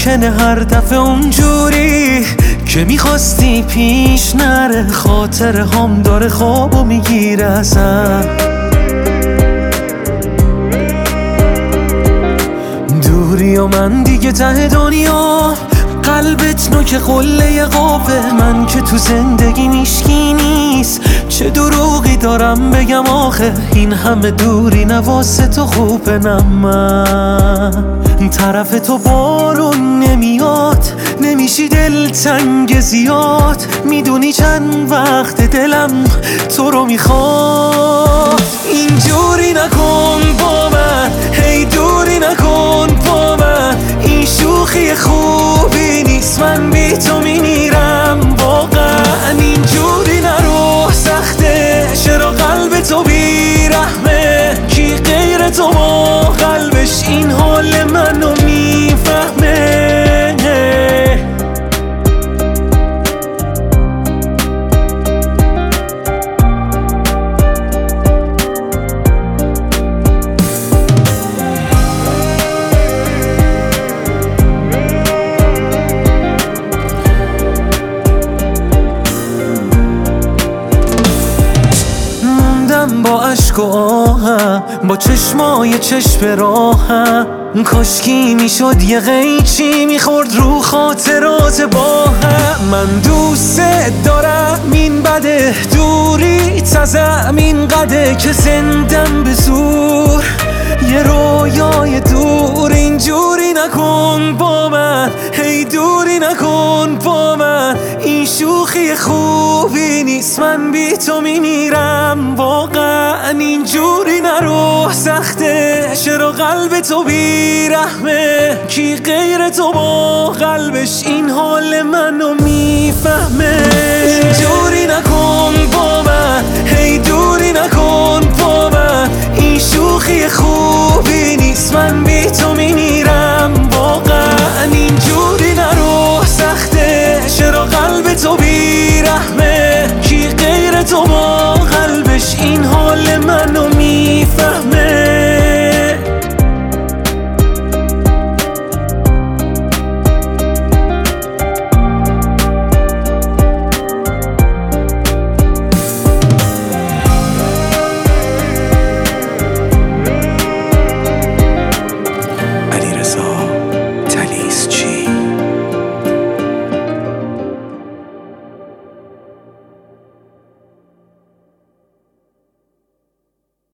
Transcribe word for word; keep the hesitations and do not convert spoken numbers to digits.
ممکنه هر دفعه اونجوری که میخواستی پیش نره، خاطر هم داره خوابو میگیره ازم. دوری و من دیگه ته دنیا، قلبت نوک قله قوه، من که تو زندگی میشکی نیست، چه دروغی دارم بگم آخه، این همه دوری نواسه تو خوبه. نه من طرف تو بارون نمیاد، نمیشی دلتنگ زیاد، میدونی چند وقت دلم تو رو میخواد. اینجوری نکن با من، هی دوری نکن با من، این شوخی خوبی نیست، من بی تو میمیرم واقعا. اینجوری نرو، سخته چرا قلب تو بیرحمه، کی غیر تو با قلبش این حال منو میفهمه. با عشق و آهم، با چشمای چشم راهم، کاشکی میشد یه قیچی میخورد رو خاطرات با هم. من دوست دارم این بده، دوری تزم این قده که زندم به زور یه رویای دور. اینجوری نکن با من، هی دوری نکن با من، این شوخی خوبی نیست، من بی تو میمیرم واقعا. اینجوری نرو، سخته چرا قلب تو بیرحمه، کی غیر تو با قلبش این حال منو میفهمه. اینجوری نکن با من، هی دوری نکن با من، این شوخی خوبی نیست، من بی تو میمیرم.